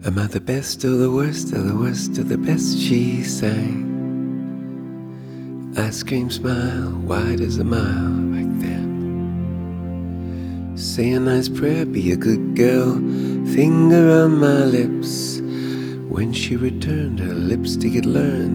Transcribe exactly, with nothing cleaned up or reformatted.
Am I the best or the worst or the worst or the best, she sang. Ice cream smile, wide as a mile back then. Say a nice prayer, be a good girl, finger on my lips. When she returned, her lipstick had learned